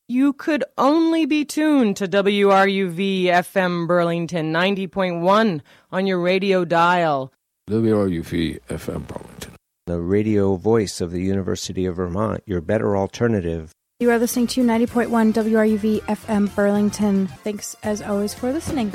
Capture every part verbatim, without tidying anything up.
You could only be tuned to W R U V F M Burlington ninety point one on your radio dial. W R U V F M Burlington, the radio voice of the University of Vermont, your better alternative. You are listening to ninety point one W R U V F M Burlington. Thanks, as always, for listening.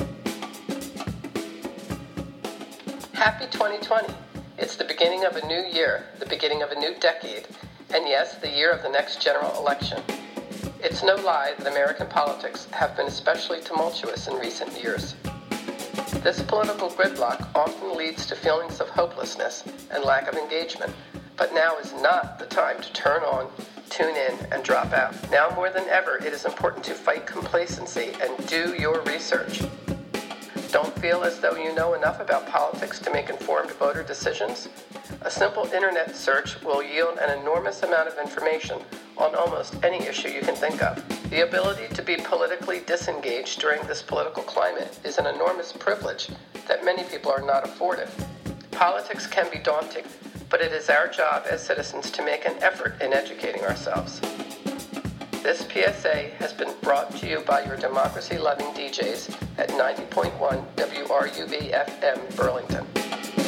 Happy twenty twenty. It's the beginning of a new year, the beginning of a new decade, and yes, the year of the next general election. It's no lie that American politics have been especially tumultuous in recent years. This political gridlock often leads to feelings of hopelessness and lack of engagement, but now is not the time to turn on, tune in, and drop out. Now more than ever, it is important to fight complacency and do your research. Don't feel as though you know enough about politics to make informed voter decisions? A simple internet search will yield an enormous amount of information on almost any issue you can think of. The ability to be politically disengaged during this political climate is an enormous privilege that many people are not afforded. Politics can be daunting, but it is our job as citizens to make an effort in educating ourselves. This P S A has been brought to you by your democracy-loving D Js at ninety point one W R U V F M Burlington.